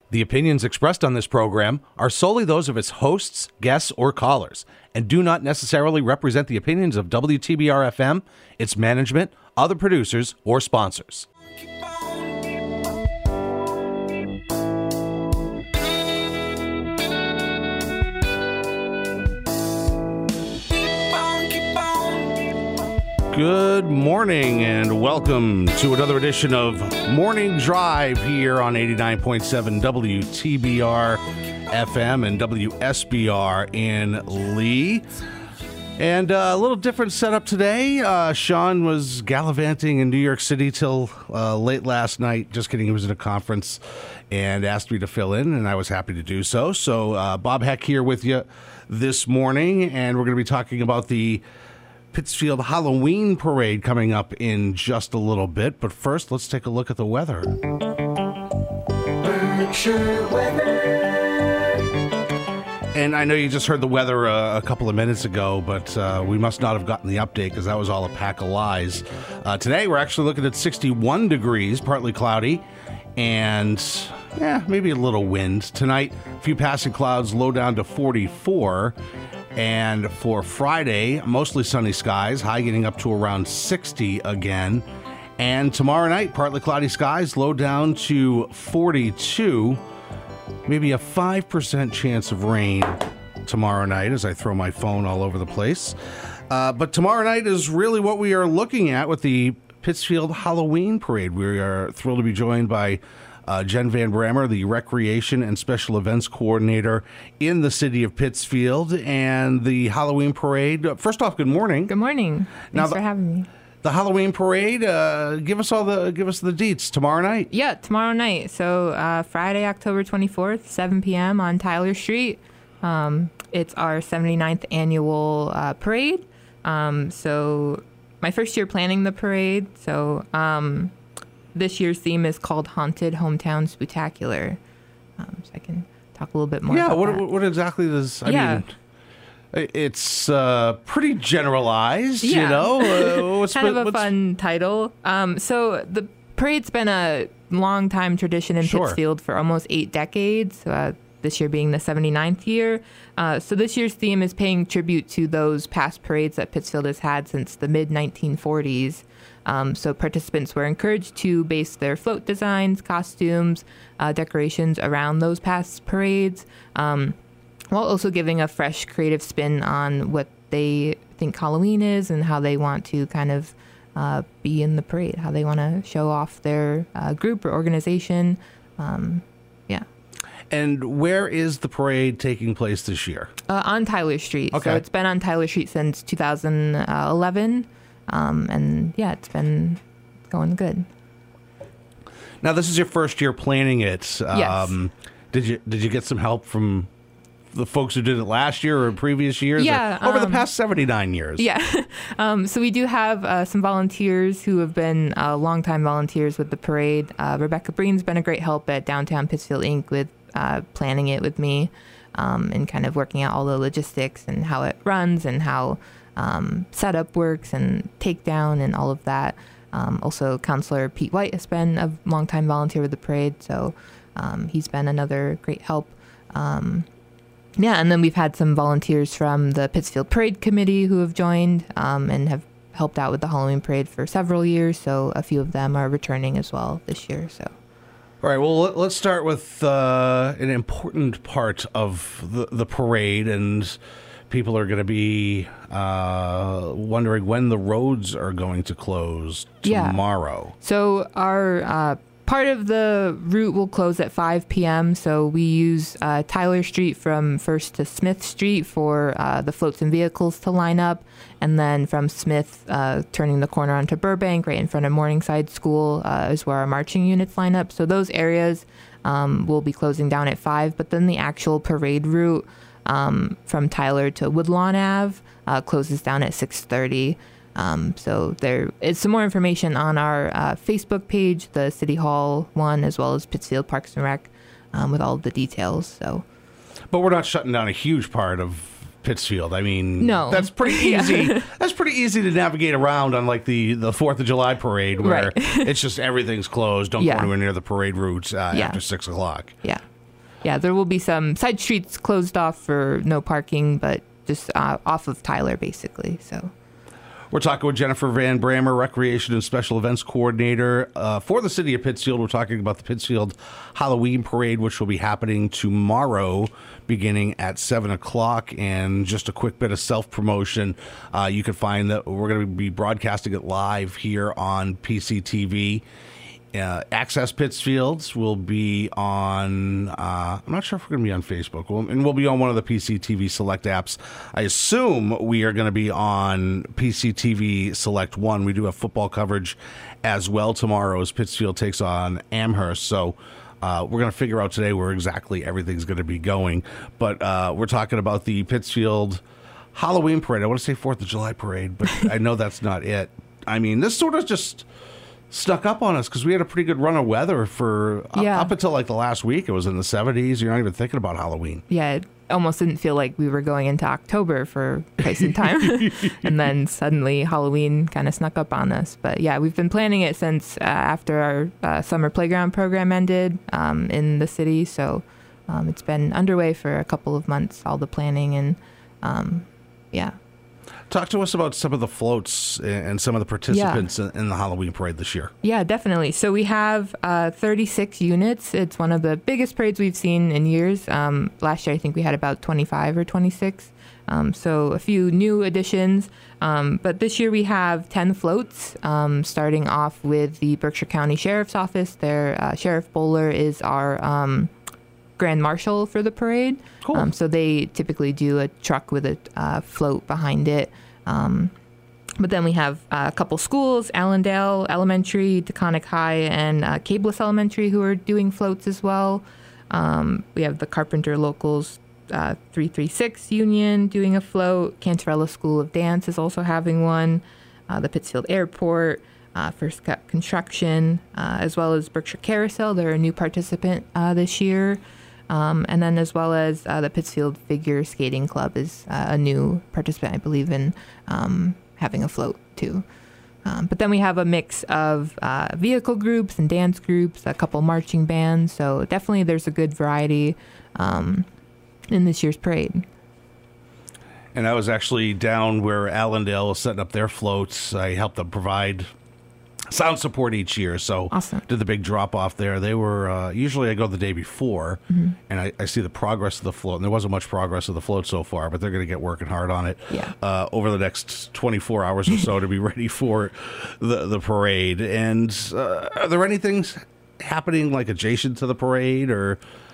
The opinions expressed on this program are solely those of its hosts, guests, or callers, and do not necessarily represent the opinions of WTBR-FM, its management, other producers, or sponsors. Good morning and welcome to another edition of Morning Drive here on 89.7 WTBR FM and WSBR in Lee. And a little different setup today. Sean was gallivanting in New York City till late last night. Just kidding, he was at a conference and asked me to fill in, and I was happy to do so. So Bob Heck here with you this morning, and we're going to be talking about the Pittsfield Halloween Parade coming up in just a little bit. But first, let's take a look at the weather. Berkshire weather. And I know you just heard the weather a couple of minutes ago, but we must not have gotten the update because that was all a pack of lies. Today, we're actually looking at 61 degrees, partly cloudy, and maybe a little wind. Tonight, a few passing clouds, low down to 44. And for Friday, mostly sunny skies, high getting up to around 60 again. And tomorrow night, partly cloudy skies, low down to 42. Maybe a 5% chance of rain tomorrow night as I throw my phone all over the place. But tomorrow night is really what we are looking at with the Pittsfield Halloween Parade. We are thrilled to be joined by Jen Van Brammer, the Recreation and Special Events Coordinator in the city of Pittsfield, and the Halloween Parade. First off, good morning. Good morning. Thanks for having me. The Halloween Parade, give us the deets tomorrow night. Yeah, tomorrow night. So Friday, October 24th, 7 p.m. on Tyler Street. It's our 79th annual parade. So my first year planning the parade. So this year's theme is called Haunted Hometown Spooktacular. So I can talk a little bit more about that. What exactly does... I mean, it's pretty generalized, you know? It's kind of a fun title. So the parade's been a long-time tradition in Pittsfield for almost 8 decades, this year being the 79th year. So this year's theme is paying tribute to those past parades that Pittsfield has had since the mid-1940s. So participants were encouraged to base their float designs, costumes, decorations around those past parades, while also giving a fresh creative spin on what they think Halloween is and how they want to kind of be in the parade, how they want to show off their group or organization. And where is the parade taking place this year? On Tyler Street. Okay. So it's been on Tyler Street since 2011. And it's been going good. Now, this is your first year planning it. Yes. Did you get some help from the folks who did it last year or previous years? Yeah. Or over the past 79 years? Yeah. So we do have some volunteers who have been longtime volunteers with the parade. Rebecca Breen's been a great help at Downtown Pittsfield Inc. with planning it with me and kind of working out all the logistics and how it runs and how setup works and takedown and all of that. Also, Counselor Pete White has been a longtime volunteer with the parade, so he's been another great help. And then we've had some volunteers from the Pittsfield Parade Committee who have joined and have helped out with the Halloween Parade for several years, so a few of them are returning as well this year. So. All right, well, let's start with an important part of the parade, and people are going to be wondering when the roads are going to close tomorrow. So our part of the route will close at 5 p.m. So we use Tyler Street from 1st to Smith Street for the floats and vehicles to line up. And then from Smith, turning the corner onto Burbank, right in front of Morningside School, is where our marching units line up. So those areas will be closing down at 5. But then the actual parade route from Tyler to Woodlawn Ave closes down at 6:30. So there is some more information on our Facebook page, the City Hall one, as well as Pittsfield Parks and Rec, with all of the details. But we're not shutting down a huge part of Pittsfield. I mean, no. That's pretty easy. That's pretty easy to navigate around on like the 4th of July parade where it's just everything's closed. Don't go anywhere near the parade routes after 6 o'clock. Yeah. Yeah, there will be some side streets closed off for no parking, but just off of Tyler, basically. So. We're talking with Jennifer Van Brammer, Recreation and Special Events Coordinator for the City of Pittsfield. We're talking about the Pittsfield Halloween Parade, which will be happening tomorrow beginning at 7 o'clock. And just a quick bit of self-promotion. You can find that we're going to be broadcasting it live here on PCTV. Access Pittsfield will be on, I'm not sure if we're going to be on Facebook, and we'll be on one of the PCTV Select apps. I assume we are going to be on PCTV Select 1. We do have football coverage as well tomorrow as Pittsfield takes on Amherst. So we're going to figure out today where exactly everything's going to be going. But we're talking about the Pittsfield Halloween Parade. I want to say 4th of July Parade, but I know that's not it. I mean, this sort of just snuck up on us because we had a pretty good run of weather for up until like the last week. It was in the 70s. You're not even thinking about Halloween. Yeah, it almost didn't feel like we were going into October for quite some time. And then suddenly Halloween kind of snuck up on us. But yeah, we've been planning it since after our summer playground program ended in the city. So it's been underway for a couple of months, all the planning and yeah. Talk to us about some of the floats and some of the participants in the Halloween parade this year. Yeah, definitely. So we have 36 units. It's one of the biggest parades we've seen in years. Last year, I think we had about 25 or 26. So a few new additions. But this year we have 10 floats, starting off with the Berkshire County Sheriff's Office. Their Sheriff Bowler is our Grand Marshal for the parade. Cool. So they typically do a truck with a float behind it. But then we have a couple schools, Allendale Elementary, Taconic High, and Cabeless Elementary, who are doing floats as well. We have the Carpenter Locals 336 Union doing a float. Cantarella School of Dance is also having one. The Pittsfield Airport, First Cut Construction, as well as Berkshire Carousel. They're a new participant this year. And then as well as the Pittsfield Figure Skating Club is a new participant, I believe, in having a float too. But then we have a mix of vehicle groups and dance groups, a couple marching bands. So definitely there's a good variety in this year's parade. And I was actually down where Allendale was setting up their floats. I helped them provide sound support each year, so awesome. Did the big drop off there. They were usually I go the day before, and I see the progress of the float. And there wasn't much progress of the float so far, but they're going to get working hard on it over the next 24 hours or so to be ready for the parade. And are there anything happening like adjacent to the parade or?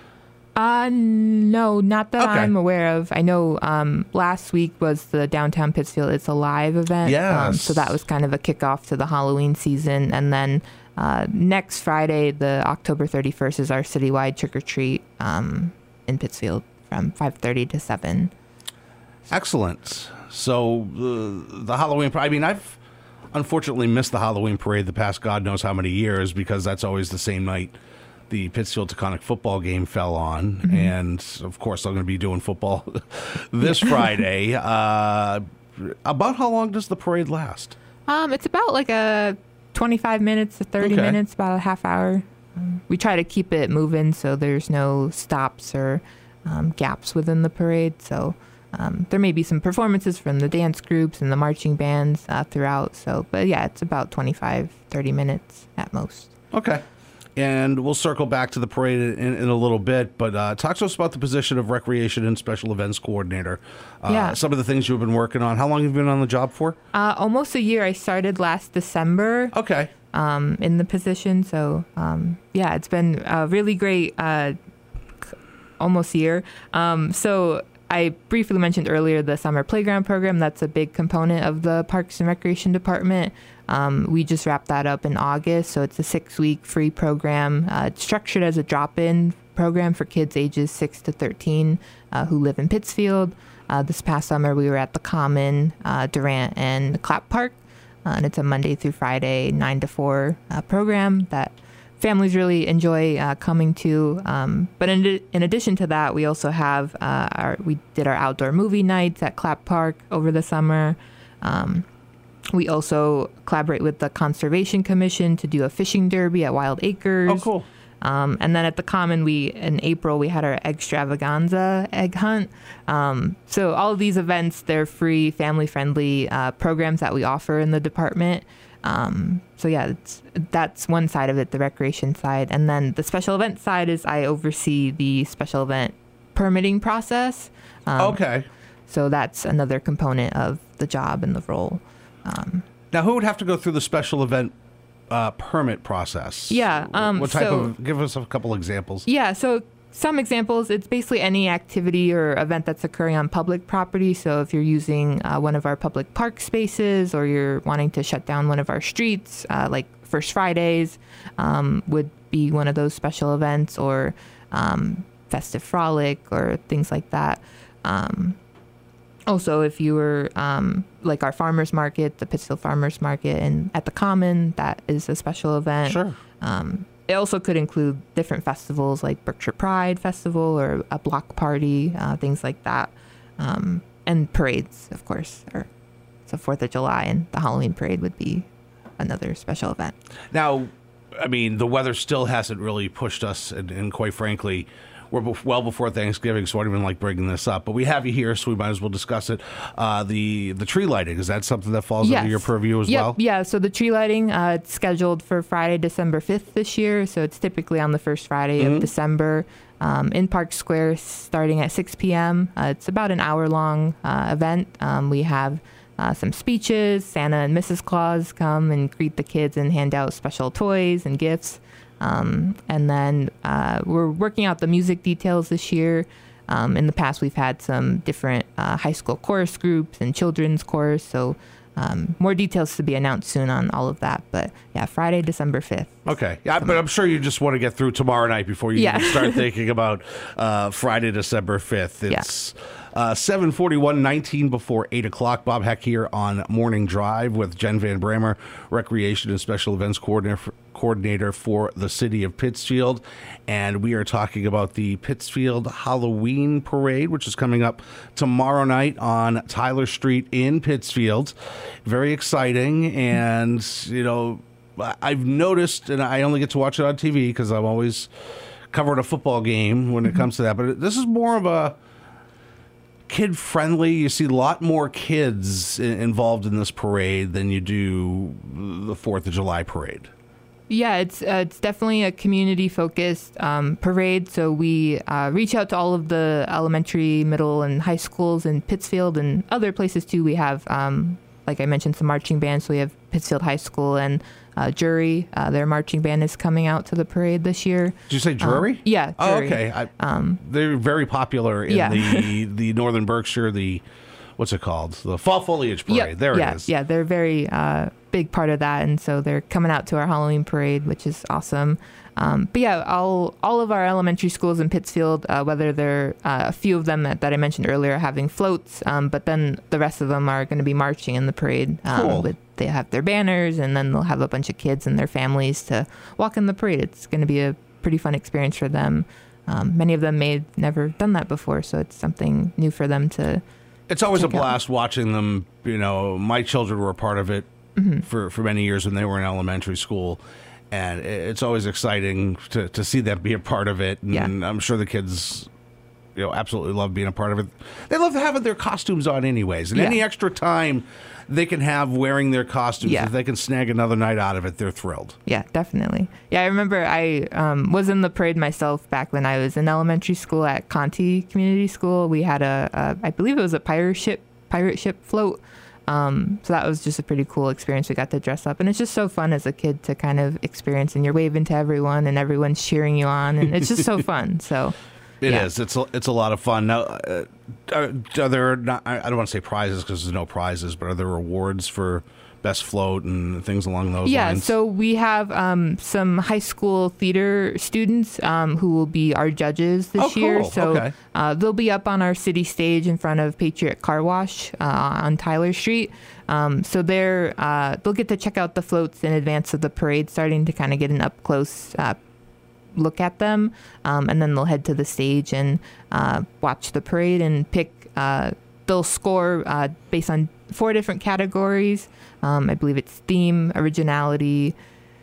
No, not that I'm aware of. I know last week was the Downtown Pittsfield It's Alive event. Yes. So that was kind of a kickoff to the Halloween season. And then next Friday, the October 31st, is our citywide trick-or-treat in Pittsfield from 5:30 to 7. Excellent. So the Halloween, I mean, I've unfortunately missed the Halloween parade the past God knows how many years because that's always the same night the Pittsfield-Taconic football game fell on. And, of course, I'm going to be doing football this Friday. About how long does the parade last? It's about like a 25 minutes to 30 minutes, about a half hour. We try to keep it moving so there's no stops or gaps within the parade. So there may be some performances from the dance groups and the marching bands throughout. But, yeah, it's about 25, 30 minutes at most. Okay. And we'll circle back to the parade in a little bit, but talk to us about the position of Recreation and Special Events Coordinator. Some of the things you've been working on. How long have you been on the job for? Almost a year. I started last December. Okay. In the position. So, it's been a really great almost year. So I briefly mentioned earlier the summer playground program. That's a big component of the Parks and Recreation Department. We just wrapped that up in August, so it's a 6-week free program. It's structured as a drop-in program for kids ages 6 to 13 who live in Pittsfield. This past summer, we were at the Common, Durant, and Clap Park, and it's a Monday through Friday 9 to 4 program that families really enjoy coming to. But in addition to that, we also have we did our outdoor movie nights at Clap Park over the summer. We also collaborate with the Conservation Commission to do a fishing derby at Wild Acres. Oh, cool. And then at the Common, in April, we had our Extravaganza egg hunt. So all of these events, they're free, family-friendly programs that we offer in the department. So yeah, that's one side of it, the recreation side. And then the special event side is I oversee the special event permitting process. Okay. So that's another component of the job and the role. Now, who would have to go through the special event permit process? Yeah. What type of? Give us a couple examples. Yeah. So some examples. It's basically any activity or event that's occurring on public property. So if you're using one of our public park spaces, or you're wanting to shut down one of our streets, like First Fridays, would be one of those special events, or Festive Frolic, or things like that. Also, if you were like our farmers market, the Pittsfield Farmers Market, and at the Common, that is a special event. Sure. It also could include different festivals like Berkshire Pride Festival or a block party, things like that. And parades, of course. So 4th of July and the Halloween parade would be another special event. Now, I mean, the weather still hasn't really pushed us, and quite frankly, we're well before Thanksgiving, so I don't even like bringing this up. But we have you here, so we might as well discuss it. The tree lighting, is that something that falls under your purview as well? Yeah, so the tree lighting, it's scheduled for Friday, December 5th this year. So it's typically on the first Friday of December in Park Square, starting at 6 p.m. It's about an hour-long event. We have some speeches. Santa and Mrs. Claus come and greet the kids and hand out special toys and gifts. And then we're working out the music details this year. In the past, we've had some different high school chorus groups and children's chorus. So more details to be announced soon on all of that. But yeah, Friday, December 5th. Okay. Yeah, but I'm sure you just want to get through tomorrow night before you even start thinking about Friday, December 5th. It's 7:41, 19 before 8 o'clock. Bob Heck here on Morning Drive with Jen Van Bramer, Recreation and Special Events Coordinator for the City of Pittsfield. And we are talking about the Pittsfield Halloween Parade, which is coming up tomorrow night on Tyler Street in Pittsfield. Very exciting. And, you know, I've noticed, and I only get to watch it on TV because I'm always covering a football game when it comes to that, but this is more of a kid-friendly. You see a lot more kids involved in this parade than you do the 4th of July parade. Yeah, it's definitely a community-focused parade. So we reach out to all of the elementary, middle, and high schools in Pittsfield and other places too. We have, like I mentioned, some marching bands. So we have Pittsfield High School and Jury. Their marching band is coming out to the parade this year. Did you say Jury? Yeah. Jury. Oh, okay. They're very popular in the Northern Berkshire. What's it called? The Fall Foliage Parade. Yep. There it is. Yeah, they're very big part of that, and so they're coming out to our Halloween parade, which is awesome. But yeah, all of our elementary schools in Pittsfield, whether they're a few of them that I mentioned earlier, having floats, but then the rest of them are going to be marching in the parade. Cool. They have their banners, and then they'll have a bunch of kids and their families to walk in the parade. It's going to be a pretty fun experience for them. Many of them may have never done that before, so it's something new for them to. It's always a blast watching them. You know, my children were a part of it for many years when they were in elementary school. And it's always exciting to see them be a part of it. And I'm sure the kids, you know, absolutely love being a part of it. They love having their costumes on anyways. And any extra time they can have wearing their costumes, if they can snag another night out of it, they're thrilled. Yeah, definitely. Yeah, I remember I was in the parade myself back when I was in elementary school at Conti Community School. We had I believe it was a pirate ship float. So that was just a pretty cool experience. We got to dress up, and it's just so fun as a kid to kind of experience, and you're waving to everyone and everyone's cheering you on, and it's just so fun. So it is. It's a lot of fun. Now, are there not, I don't want to say prizes because there's no prizes, but are there rewards for best float and things along those lines? Yeah, so we have some high school theater students who will be our judges this year. Cool. So they'll be up on our city stage in front of Patriot Car Wash on Tyler Street. So they'll get to check out the floats in advance of the parade, starting to kind of get an up close look at them, and then they'll head to the stage and watch the parade and pick. They'll score based on 4 different categories. I believe it's theme, originality,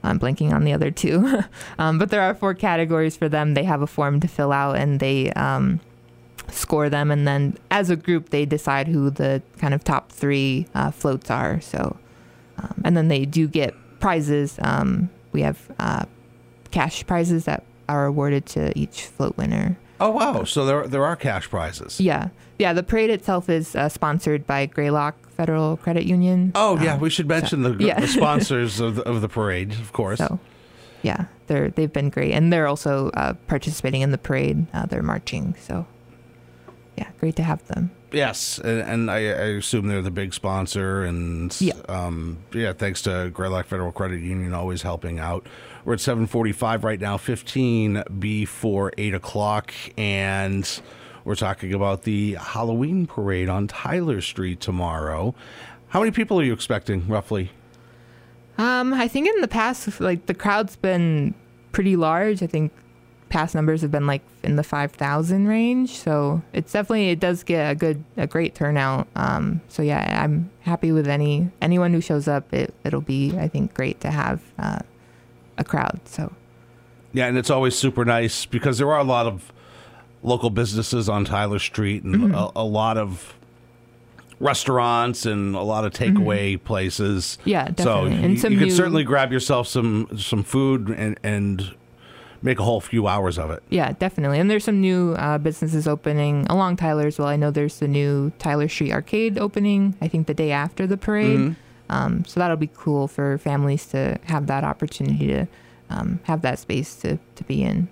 I'm blanking on the other two. But there are 4 categories for them. They have a form to fill out, and they score them. And then as a group, they decide who the kind of top 3 floats are. So, and then they do get prizes. We have cash prizes that are awarded to each float winner. Oh, wow. So there are cash prizes. Yeah. Yeah, the parade itself is sponsored by Greylock Federal Credit Union. Oh, yeah, we should mention the sponsors of the parade, of course. So, yeah, they've been great. And they're also participating in the parade. They're marching. So, yeah, great to have them. Yes, and I assume they're the big sponsor. And, thanks to Greylock Federal Credit Union, always helping out. We're at 7:45 right now, 15 before 8 o'clock, and we're talking about the Halloween parade on Tyler Street tomorrow. How many people are you expecting, roughly? I think in the past, like, the crowd's been pretty large. I think past numbers have been like in the 5,000 range. So it does get a great turnout. So yeah, I'm happy with anyone who shows up. It'll be, I think, great to have a crowd. So yeah, and it's always super nice because there are a lot of local businesses on Tyler Street and a lot of restaurants and a lot of takeaway places. Yeah, definitely. So you can certainly grab yourself some food and make a whole few hours of it. Yeah, definitely. And there's some new businesses opening along Tyler as well. I know there's the new Tyler Street Arcade opening, I think the day after the parade. So that'll be cool for families to have that opportunity to have that space to be in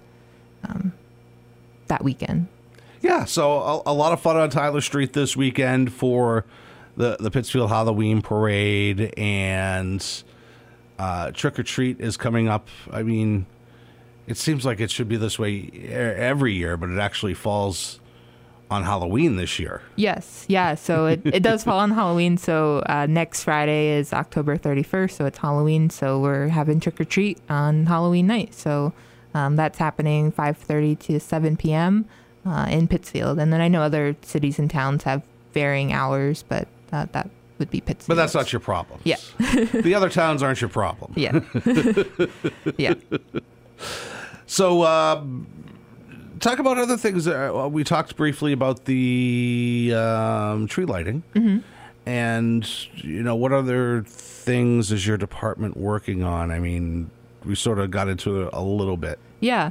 that weekend. Yeah, so a lot of fun on Tyler Street this weekend for the Pittsfield Halloween Parade, and Trick or Treat is coming up. I mean, it seems like it should be this way every year, but it actually falls on Halloween this year. Yes, yeah, so it does fall on Halloween. So next Friday is October 31st, so it's Halloween. So we're having Trick or Treat on Halloween night. So that's happening 5:30 to 7 p.m. In Pittsfield. And then I know other cities and towns have varying hours, but that would be Pittsfield. But that's not your problem. Yeah. The other towns aren't your problem. Yeah. Yeah. So talk about other things. We talked briefly about the tree lighting. And, what other things is your department working on? I mean, we sort of got into it a little bit. Yeah.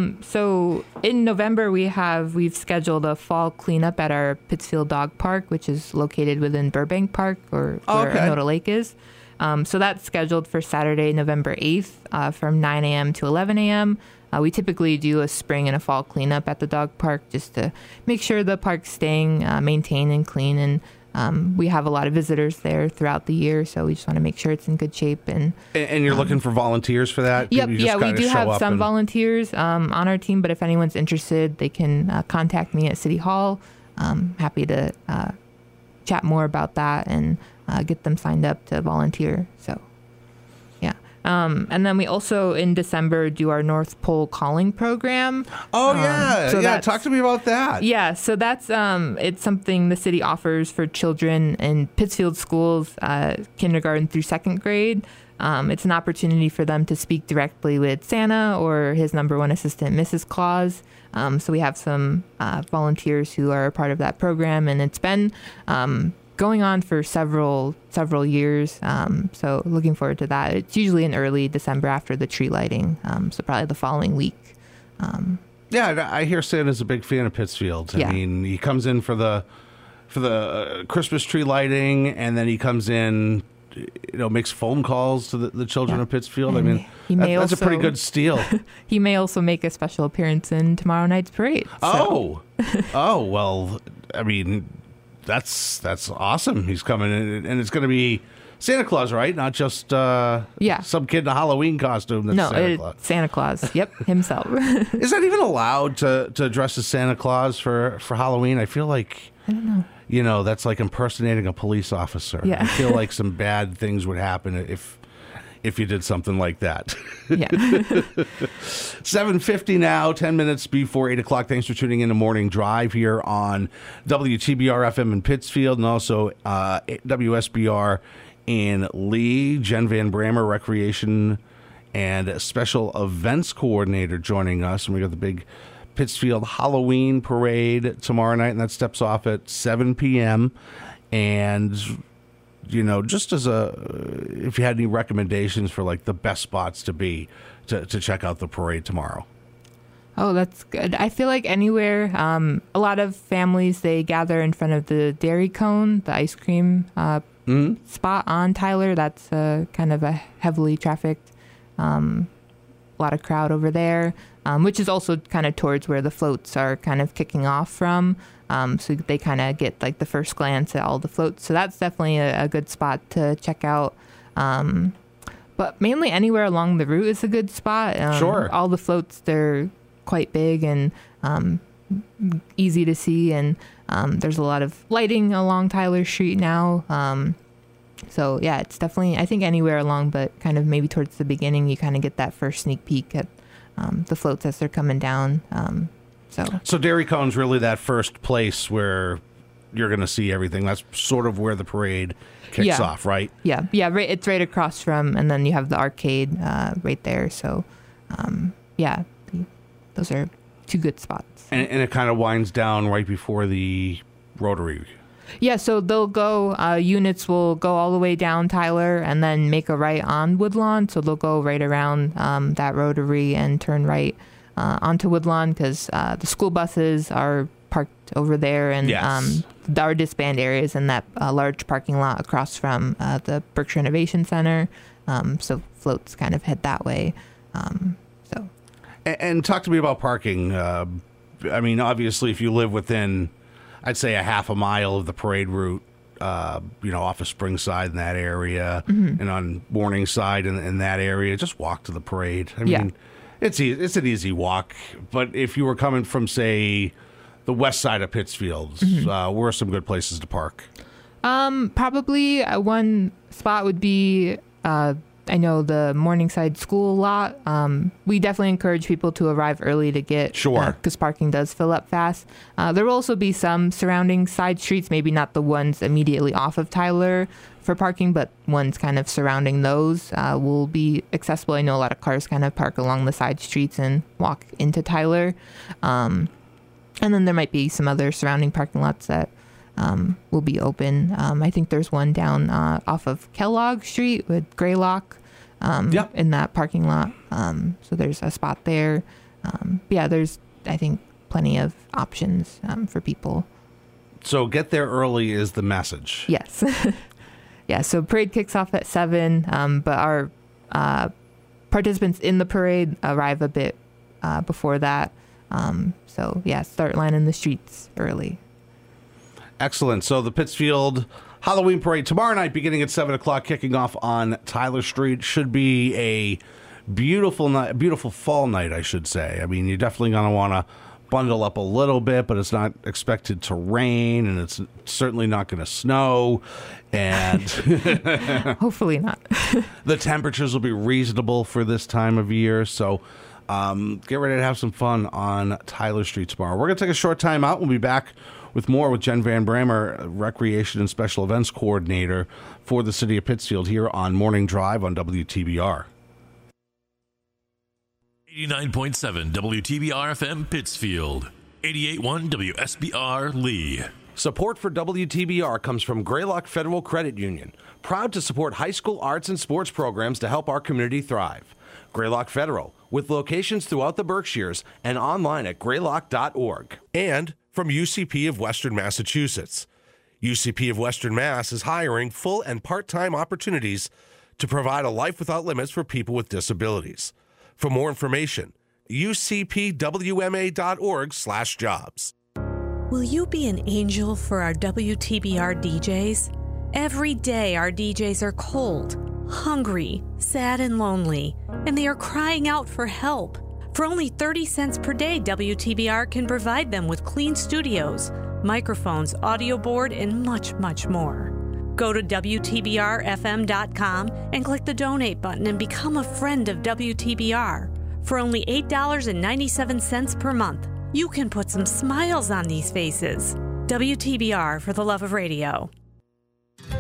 So in November, we've scheduled a fall cleanup at our Pittsfield Dog Park, which is located within Burbank Park, or where Onoda Lake is. So that's scheduled for Saturday, November 8th, from 9 a.m. to 11 a.m. We typically do a spring and a fall cleanup at the dog park just to make sure the park's staying maintained and clean. And we have a lot of visitors there throughout the year, so we just want to make sure it's in good shape. And you're looking for volunteers for that? Yep, yeah, we do have some volunteers on our team, but if anyone's interested, they can contact me at City Hall. Happy to chat more about that and get them signed up to volunteer. So, yeah. And then we also, in December, do our North Pole Calling program. Oh, yeah. Talk to me about that. Yeah, so that's it's something the city offers for children in Pittsfield schools, kindergarten through second grade. It's an opportunity for them to speak directly with Santa or his number one assistant, Mrs. Claus. So we have some volunteers who are a part of that program, and it's been going on for several years. So looking forward to that. It's usually in early December after the tree lighting. So probably the following week. Yeah, I hear Santa's a big fan of Pittsfield. I mean, he comes in for the Christmas tree lighting, and then he comes in, makes phone calls to the children of Pittsfield. I mean, that's a pretty good steal. He may also make a special appearance in tomorrow night's parade. So. Oh, well, I mean, that's awesome. He's coming in, and it's going to be Santa Claus, right? Not just some kid in a Halloween costume. That's Santa Claus. Yep, himself. Is that even allowed to dress as Santa Claus for Halloween? I feel like, I don't know. That's like impersonating a police officer. Yeah. I feel like some bad things would happen if you did something like that. Yeah. 7:50 now, 10 minutes before 8 o'clock. Thanks for tuning in to Morning Drive here on WTBR FM in Pittsfield, and also WSBR in Lee. Jen Van Bramer, Recreation and a special events coordinator joining us. And we got the big Pittsfield Halloween parade tomorrow night, and that steps off at 7 p.m. And, you know, just as if you had any recommendations for like the best spots to check out the parade tomorrow. Oh, that's good. I feel like anywhere, a lot of families, they gather in front of the Dairy Cone, the ice cream spot on Tyler. That's kind of a heavily trafficked, a lot of crowd over there, which is also kind of towards where the floats are kind of kicking off from. So they kind of get like the first glance at all the floats. So that's definitely a good spot to check out. But mainly anywhere along the route is a good spot. Sure. All the floats, they're quite big and easy to see. And there's a lot of lighting along Tyler Street now. So yeah, it's definitely, I think anywhere along, but kind of maybe towards the beginning, you kind of get that first sneak peek at the floats as they're coming down. So Dairy Cone's really that first place where you're going to see everything. That's sort of where the parade kicks off, right? Yeah. Right, it's right across from, and then you have the arcade right there. So, those are two good spots. And it kind of winds down right before the Rotary. Yeah, so they'll go, units will go all the way down Tyler and then make a right on Woodlawn. So they'll go right around that Rotary and turn right onto Woodlawn because the school buses are parked over there, and our disband areas in that large parking lot across from the Berkshire Innovation Center. So floats kind of head that way. And talk to me about parking. I mean, obviously, if you live within, I'd say, a half a mile of the parade route, off of Springside in that area, and on Morningside in that area, just walk to the parade. I mean, it's an easy walk. But if you were coming from, say, the west side of Pittsfield, where are some good places to park? Probably one spot would be, I know, the Morningside School lot. We definitely encourage people to arrive early to get, because parking does fill up fast. There will also be some surrounding side streets, maybe not the ones immediately off of Tyler for parking, but ones kind of surrounding those will be accessible. I know a lot of cars kind of park along the side streets and walk into Tyler. And then there might be some other surrounding parking lots that will be open. I think there's one down off of Kellogg Street with Greylock in that parking lot. So there's a spot there. There's, I think, plenty of options for people. So get there early is the message. Yes. Yeah, so parade kicks off at 7, but our participants in the parade arrive a bit before that. Start lining the streets early. Excellent. So the Pittsfield Halloween Parade tomorrow night, beginning at 7 o'clock, kicking off on Tyler Street. Should be a beautiful night, beautiful fall night, I should say. I mean, you're definitely going to want to bundle up a little bit, but it's not expected to rain, and it's certainly not going to snow. And hopefully not. The temperatures will be reasonable for this time of year. So get ready to have some fun on Tyler Street tomorrow. We're going to take a short time out. We'll be back with more with Jen Van Bramer, Recreation and Special Events Coordinator for the City of Pittsfield, here on Morning Drive on WTBR. 89.7 WTBR-FM Pittsfield. 88.1 WSBR Lee. Support for WTBR comes from Greylock Federal Credit Union, proud to support high school arts and sports programs to help our community thrive. Greylock Federal, with locations throughout the Berkshires and online at greylock.org. And from UCP of Western Massachusetts. UCP of Western Mass is hiring full and part-time opportunities to provide a life without limits for people with disabilities. For more information, ucpwma.org/jobs. Will you be an angel for our WTBR DJs? Every day our DJs are cold, hungry, sad, and lonely, and they are crying out for help. For only 30 cents per day, WTBR can provide them with clean studios, microphones, audio board, and much, much more. Go to WTBRFM.com and click the donate button and become a friend of WTBR. For only $8.97 per month, you can put some smiles on these faces. WTBR, for the love of radio.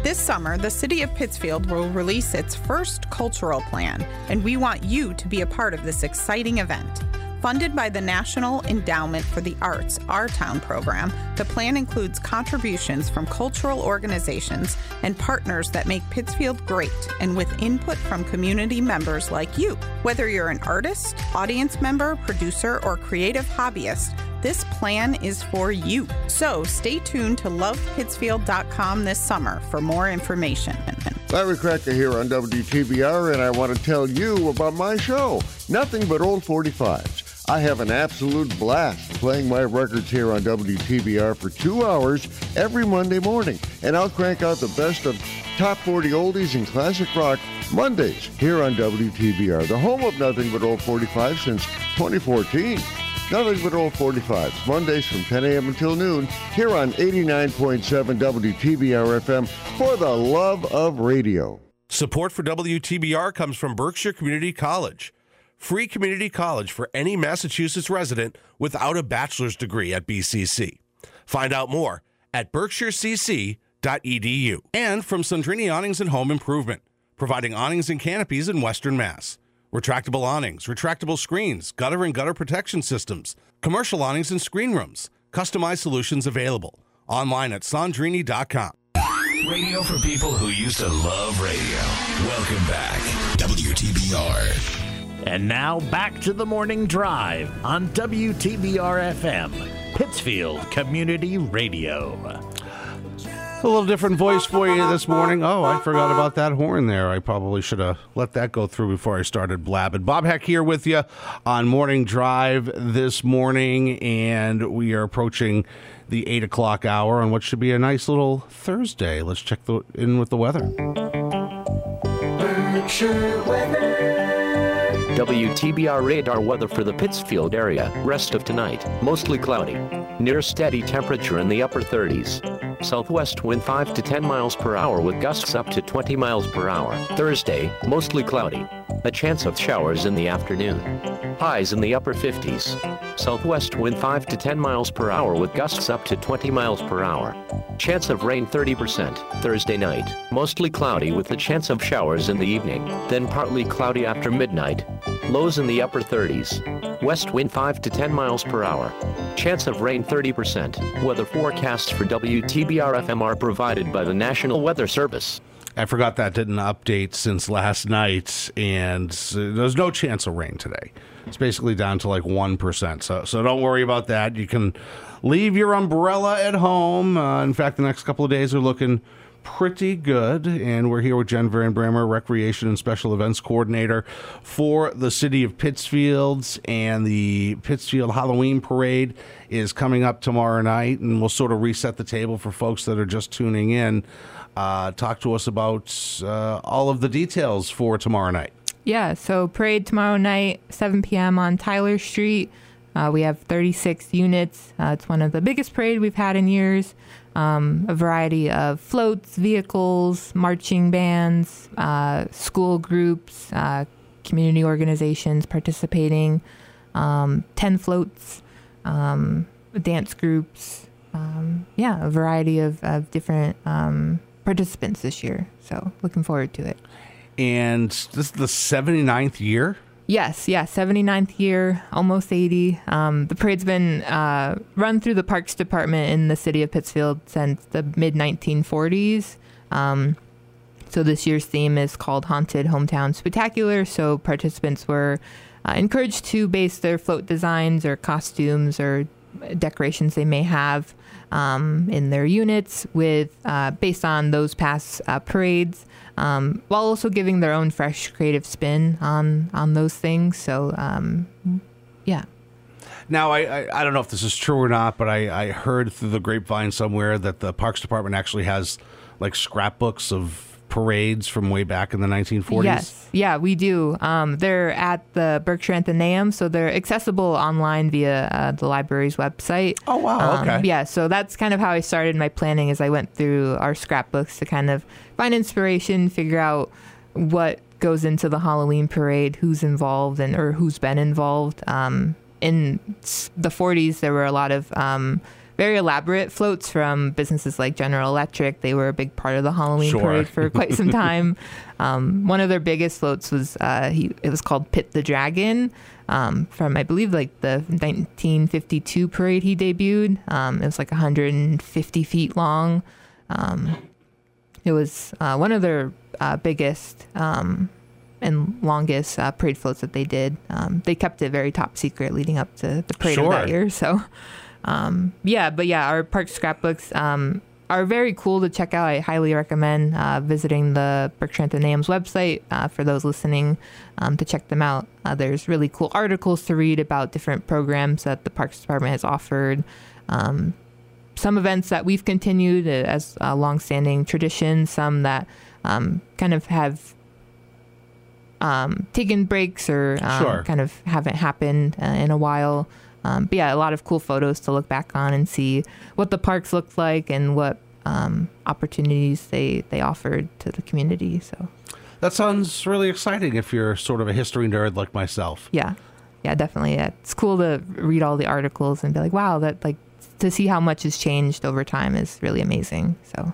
This summer, the City of Pittsfield will release its first cultural plan, and we want you to be a part of this exciting event. Funded by the National Endowment for the Arts, Our Town program, the plan includes contributions from cultural organizations and partners that make Pittsfield great, and with input from community members like you. Whether you're an artist, audience member, producer, or creative hobbyist, this plan is for you. So stay tuned to lovepittsfield.com this summer for more information. Larry Cracker here on WTBR, and I want to tell you about my show, Nothing But Old 45s. I have an absolute blast playing my records here on WTBR for 2 hours every Monday morning, and I'll crank out the best of top 40 oldies and classic rock Mondays here on WTBR, the home of Nothing But Old 45 since 2014. Nothing But Old 45s, Mondays from 10 a.m. until noon, here on 89.7 WTBR FM for the love of radio. Support for WTBR comes from Berkshire Community College. Free community college for any Massachusetts resident without a bachelor's degree at BCC. Find out more at berkshirecc.edu. And from Sandrini Awnings and Home Improvement, providing awnings and canopies in Western Mass. Retractable awnings, retractable screens, gutter and gutter protection systems, commercial awnings and screen rooms, customized solutions available. Online at Sandrini.com. Radio for people who used to love radio. Welcome back. WTBR. And now back to the morning drive on WTBR FM, Pittsfield Community Radio. A little different voice for you this morning. Oh, I forgot about that horn there. I probably should have let that go through before I started blabbing. Bob Heck here with you on Morning Drive this morning, and we are approaching the 8 o'clock hour on what should be a nice little Thursday. Let's check in with the weather. Berkshire weather. WTBR radar weather for the Pittsfield area. Rest of tonight, mostly cloudy. Near steady temperature in the upper 30s. Southwest wind 5 to 10 miles per hour with gusts up to 20 miles per hour. Thursday, mostly cloudy. A chance of showers in the afternoon. Highs in the upper 50s. Southwest wind 5 to 10 miles per hour with gusts up to 20 miles per hour. Chance of rain 30% Thursday night. Mostly cloudy with a chance of showers in the evening. Then partly cloudy after midnight. Lows in the upper 30s. West wind 5 to 10 miles per hour. Chance of rain 30%. Weather forecasts for WTBR FM are provided by the National Weather Service. I forgot that didn't update since last night, and there's no chance of rain today. It's basically down to like 1%. So don't worry about that. You can leave your umbrella at home. In fact, the next couple of days are looking pretty good, and we're here with Jen Van Brammer, Recreation and Special Events Coordinator for the City of Pittsfield, and the Pittsfield Halloween Parade is coming up tomorrow night, and we'll sort of reset the table for folks that are just tuning in. Talk to us about all of the details for tomorrow night. Yeah, so parade tomorrow night, 7 p.m. on Tyler Street. We have 36 units. It's one of the biggest parade we've had in years. A variety of floats, vehicles, marching bands, school groups, community organizations participating, 10 floats, dance groups. A variety of different participants this year. So looking forward to it. And this is the 79th year? Yes, 79th year, almost 80. The parade's been run through the Parks Department in the city of Pittsfield since the mid-1940s. So this year's theme is called Haunted Hometown Spectacular. So participants were encouraged to base their float designs or costumes or decorations they may have in their units with based on those past parades, while also giving their own fresh creative spin on those things. So Now, I don't know if this is true or not, but I heard through the grapevine somewhere that the Parks Department actually has like scrapbooks of parades from way back in the 1940s. Yes, yeah, we do. They're at the Berkshire Athenaeum, so they're accessible online via the library's website. Oh, wow, okay. Yeah, so that's kind of how I started my planning, as I went through our scrapbooks to kind of find inspiration, figure out what goes into the Halloween parade, who's involved or who's been involved. In the 40s, there were a lot of very elaborate floats from businesses like General Electric. They were a big part of the Halloween Sure. parade for quite some time. One of their biggest floats was it was called Pit the Dragon, from I believe like the 1952 parade he debuted. It was like 150 feet long. It was one of their biggest and longest parade floats that they did. They kept it very top secret leading up to the parade of that year. So, our park scrapbooks are very cool to check out. I highly recommend visiting the Berkshire Athenaeum's website for those listening to check them out. There's really cool articles to read about different programs that the Parks Department has offered. Some events that we've continued as a longstanding tradition, some that kind of have taken breaks or kind of haven't happened in a while. But yeah, a lot of cool photos to look back on and see what the parks looked like and what opportunities they offered to the community. So That sounds really exciting if you're sort of a history nerd like myself. Yeah, definitely. Yeah. It's cool to read all the articles and be like, wow, that like to see how much has changed over time is really amazing.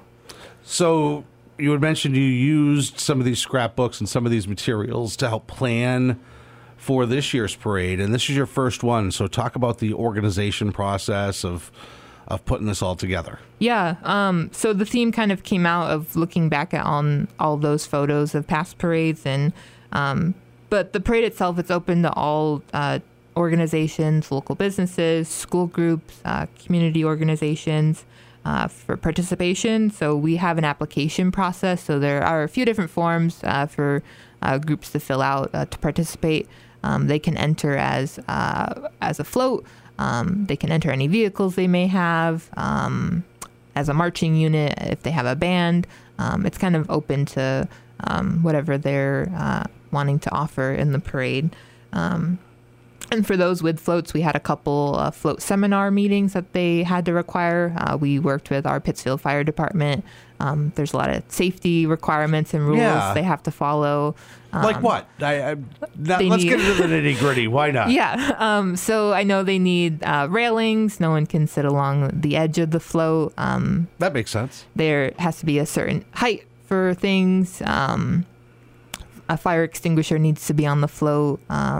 So you had mentioned you used some of these scrapbooks and some of these materials to help plan for this year's parade, and this is your first one. So talk about the organization process of putting this all together. Yeah. So the theme kind of came out of looking back at all those photos of past parades, and but the parade itself, it's open to all organizations, local businesses, school groups, community organizations for participation. So we have an application process. So there are a few different forms for groups to fill out to participate. They can enter as a float. They can enter any vehicles they may have, as a marching unit if they have a band. It's kind of open to whatever they're wanting to offer in the parade. And for those with floats, we had a couple float seminar meetings that they had to require. We worked with our Pittsfield Fire Department. There's a lot of safety requirements and rules they have to follow. Like what? Let's get into the nitty gritty. Why not? Yeah. So I know they need railings. No one can sit along the edge of the float. That makes sense. There has to be a certain height for things. A fire extinguisher needs to be on the float.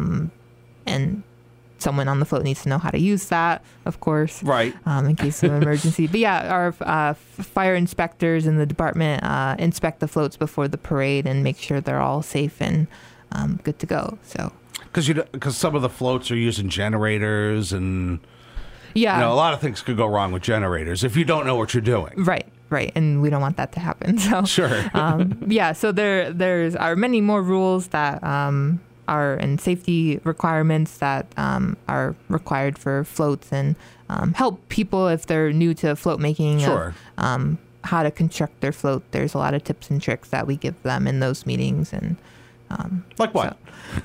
And someone on the float needs to know how to use that, of course. Right. In case of an emergency. But yeah, our fire inspectors in the department inspect the floats before the parade and make sure they're all safe and good to go. So because some of the floats are using generators and yeah, a lot of things could go wrong with generators if you don't know what you're doing. Right. And we don't want that to happen. So sure. So there's are many more rules that and safety requirements that are required for floats and help people if they're new to float making. Sure. How to construct their float. There's a lot of tips and tricks that we give them in those meetings. And like what?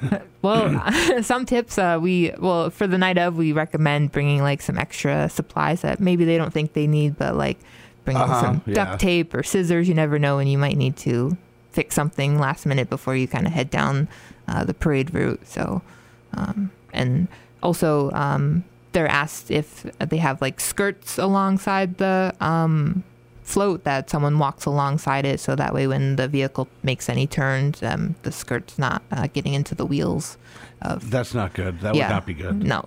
Some tips for the night of, we recommend bringing like some extra supplies that maybe they don't think they need, but like bringing some duct tape or scissors. You never know when you might need to fix something last minute before you kind of head down the parade route. So, and also they're asked if they have like skirts alongside the float, that someone walks alongside it, so that way when the vehicle makes any turns, the skirt's not getting into the wheels. That's not good. That would not be good. No.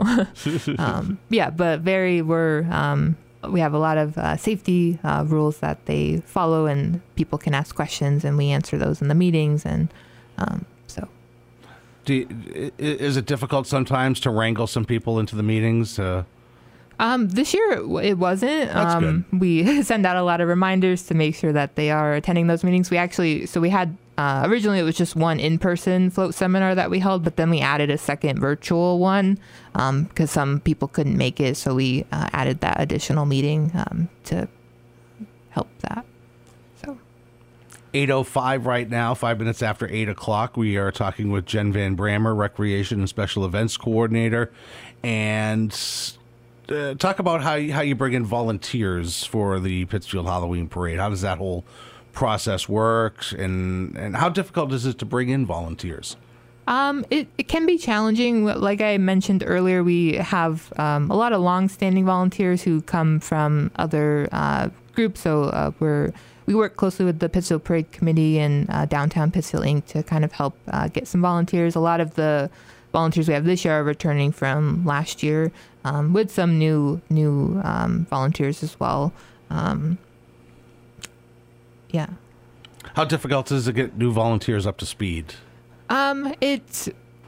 But we have a lot of safety rules that they follow, and people can ask questions, and we answer those in the meetings. And so, is it difficult sometimes to wrangle some people into the meetings? This year it wasn't. That's good. We send out a lot of reminders to make sure that they are attending those meetings. We had originally it was just one in-person float seminar that we held, but then we added a second virtual one because some people couldn't make it. So we added that additional meeting to help that. So 8:05 right now, 5 minutes after 8 o'clock. We are talking with Jen Van Brammer, Recreation and Special Events Coordinator, and talk about how you bring in volunteers for the Pittsfield Halloween Parade. How does that whole process work, and how difficult is it to bring in volunteers? It can be challenging. Like I mentioned earlier, we have a lot of long-standing volunteers who come from other groups. So we work closely with the Pittsfield Parade Committee and Downtown Pittsfield Inc. to kind of help get some volunteers. A lot of the volunteers we have this year are returning from last year, with some new volunteers as well. Yeah. How difficult is it to get new volunteers up to speed? It's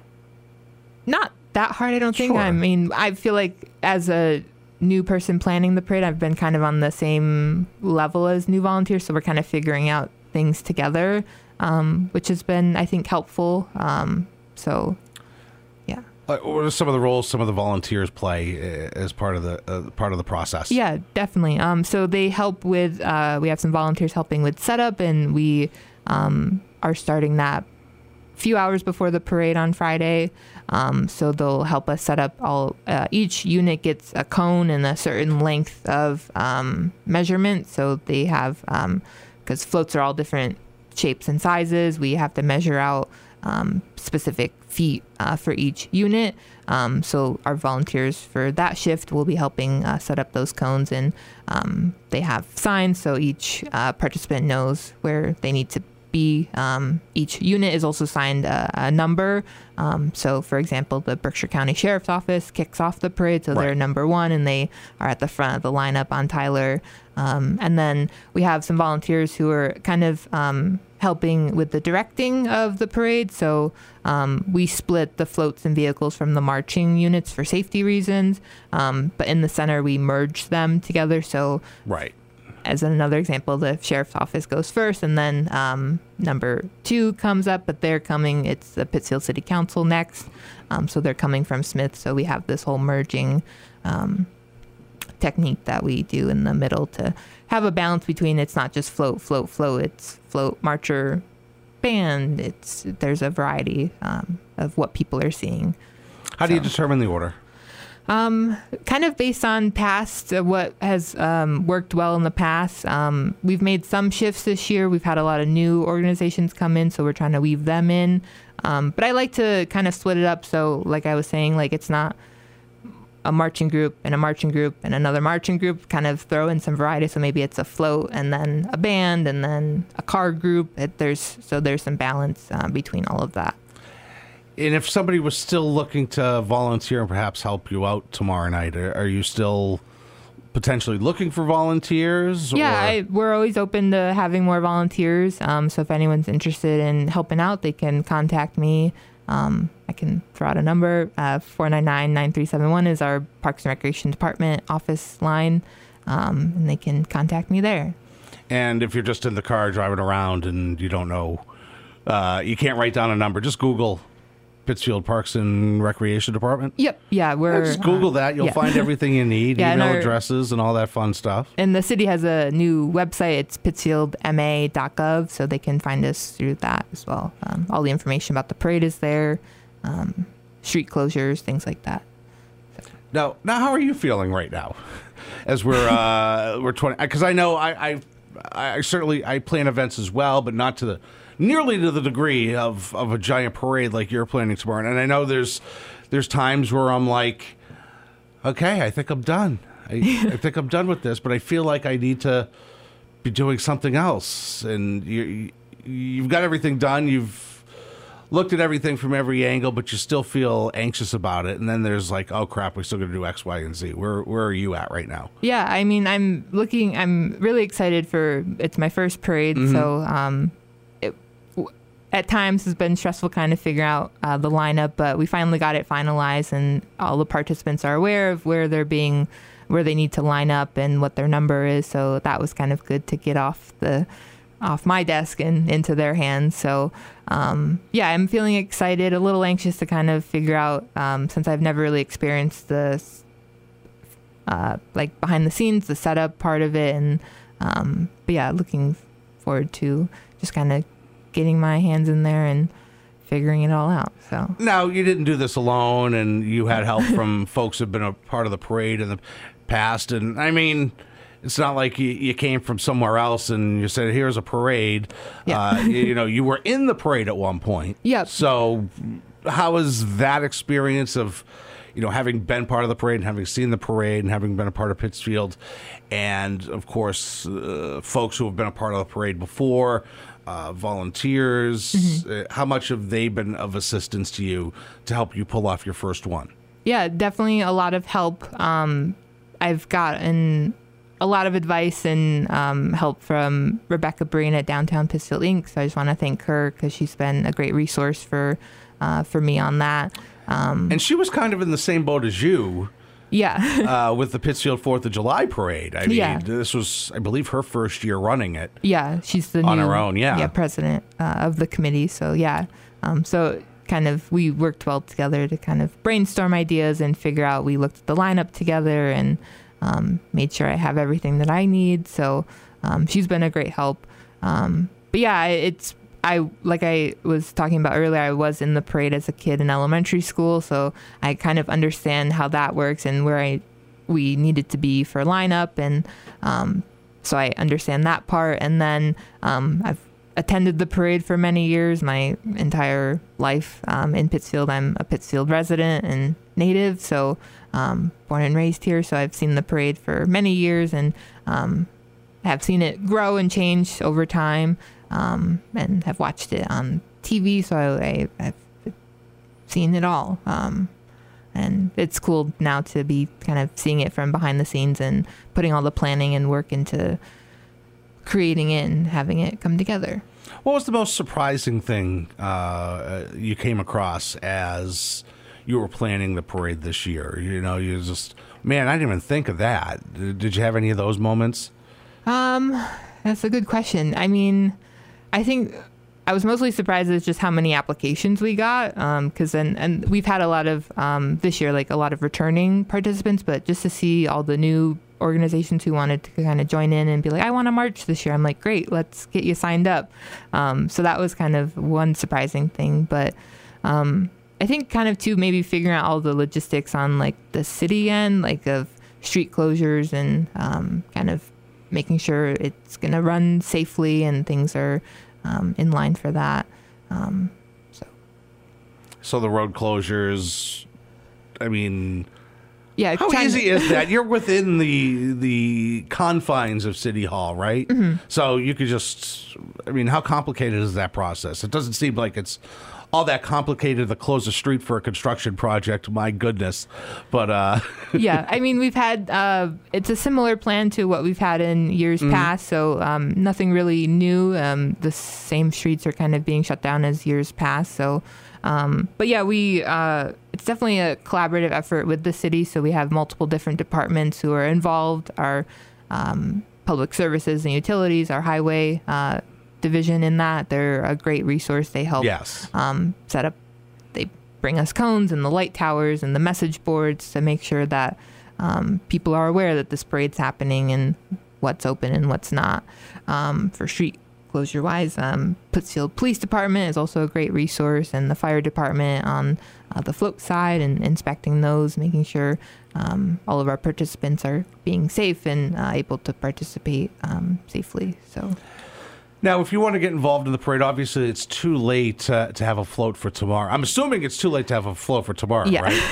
not that hard, I don't think. Sure. I mean, I feel like as a new person planning the parade, I've been kind of on the same level as new volunteers, so we're kind of figuring out things together, which has been, I think, helpful. So, yeah. What are some of the roles some of the volunteers play as part of the process? Yeah, definitely. So they help with. We have some volunteers helping with setup, and we are starting that few hours before the parade on Friday. So they'll help us set up all, each unit gets a cone and a certain length of measurement. So they have, because floats are all different shapes and sizes, we have to measure out specific feet for each unit. So our volunteers for that shift will be helping set up those cones, and they have signs so each participant knows where they need to be. Each unit is also signed a number. So, for example, the Berkshire County Sheriff's Office kicks off the parade, so they're number 1, and they are at the front of the lineup on Tyler. And then we have some volunteers who are kind of helping with the directing of the parade. So we split the floats and vehicles from the marching units for safety reasons. But in the center, we merge them together. So as another example, the sheriff's office goes first, and then number 2 comes up, but they're coming, it's the Pittsfield City Council next. So they're coming from Smith. So we have this whole merging technique that we do in the middle to have a balance between, it's not just float, float, float, it's float, marcher, band. There's a variety of what people are seeing. How do you determine the order? Kind of based on past, what has worked well in the past. We've made some shifts this year. We've had a lot of new organizations come in, so we're trying to weave them in. But I like to kind of split it up. So like I was saying, like it's not a marching group and a marching group and another marching group, kind of throw in some variety. So maybe it's a float and then a band and then a car group. There's some balance between all of that. And if somebody was still looking to volunteer and perhaps help you out tomorrow night, are you still potentially looking for volunteers? Yeah, we're always open to having more volunteers. So if anyone's interested in helping out, they can contact me. I can throw out a number. 499-9371 is our Parks and Recreation Department office line, and they can contact me there. And if you're just in the car driving around and you don't know, you can't write down a number, just Google Pittsfield Parks and Recreation Department? Yep. Yeah, we're... Just Google that. You'll find everything you need, email addresses and all that fun stuff. And the city has a new website. It's pittsfieldma.gov, so they can find us through that as well. All the information about the parade is there, street closures, things like that. So. Now, how are you feeling right now? As we're 20... Because I know I certainly plan events as well, but not to the... nearly to the degree of a giant parade like you're planning tomorrow. And I know there's times where I'm like, okay, I think I'm done. I think I'm done with this, but I feel like I need to be doing something else. And you've got everything done. You've looked at everything from every angle, but you still feel anxious about it. And then there's like, oh crap, we're still going to do X, Y, and Z. Where are you at right now? Yeah, I mean, I'm really excited it's my first parade. Mm-hmm. So, at times has been stressful kind of figure out the lineup, but we finally got it finalized, and all the participants are aware of where they need to line up and what their number is. So that was kind of good to get off my desk and into their hands. So yeah, I'm feeling excited, a little anxious to kind of figure out, since I've never really experienced this like behind the scenes, the setup part of it, and but yeah, looking forward to just kind of getting my hands in there and figuring it all out. So now, you didn't do this alone, and you had help from folks who've been a part of the parade in the past. And I mean, It's not like you came from somewhere else and you said, here's a parade. Yeah. You were in the parade at one point. Yep. So how was that experience of, having been part of the parade and having seen the parade and having been a part of Pittsfield, and, of course, folks who have been a part of the parade before, volunteers, Mm-hmm. how much have they been of assistance to you to help you pull off your first one? Yeah, definitely a lot of help. I've gotten a lot of advice and help from Rebecca Breen at Downtown Pittsfield Inc. So I just want to thank her because she's been a great resource for me on that. And she was kind of in the same boat as you. Yeah. With the Pittsfield 4th of July parade. I mean, this was, I believe, her first year running it. Yeah, she's the on new, her own, yeah. president of the committee. So, yeah. So kind of we worked well together to kind of brainstorm ideas and figure out. We looked at the lineup together and made sure I have everything that I need. So she's been a great help. But yeah, like I was talking about earlier, I was in the parade as a kid in elementary school, so I kind of understand how that works and where we needed to be for lineup, and so I understand that part. And then I've attended the parade for many years, my entire life in Pittsfield. I'm a Pittsfield resident and native, so born and raised here. So I've seen the parade for many years and have seen it grow and change over time. And have watched it on TV, so I've seen it all. And it's cool now to be kind of seeing it from behind the scenes and putting all the planning and work into creating it and having it come together. What was the most surprising thing you came across as you were planning the parade this year? You just, man, I didn't even think of that. Did you have any of those moments? That's a good question. I mean, I think I was mostly surprised at just how many applications we got, because and we've had a lot of this year, like a lot of returning participants, but just to see all the new organizations who wanted to kind of join in and be like, I want to march this year. I'm like, great, let's get you signed up. So that was kind of one surprising thing, but I think kind of too maybe figuring out all the logistics on like the city end, like of street closures and kind of making sure it's going to run safely and things are in line for that. So the road closures, I mean, yeah. How easy is that? You're within the confines of City Hall, right? Mm-hmm. So you could just, I mean, how complicated is that process? It doesn't seem like it's all that complicated to close a street for a construction project. My goodness. But yeah, I mean, we've had it's a similar plan to what we've had in years past. So nothing really new. The same streets are kind of being shut down as years past. So, but yeah, it's definitely a collaborative effort with the city. So we have multiple different departments who are involved. Our public services and utilities, our highway division in that. They're a great resource. They help set up, they bring us cones and the light towers and the message boards to make sure that people are aware that this parade's happening and what's open and what's not. For street closure wise, Pittsfield Police Department is also a great resource, and the fire department on the float side and inspecting those, making sure all of our participants are being safe and able to participate safely. So. Now, if you want to get involved in the parade, obviously it's too late to have a float for tomorrow. I'm assuming it's too late to have a float for tomorrow, right?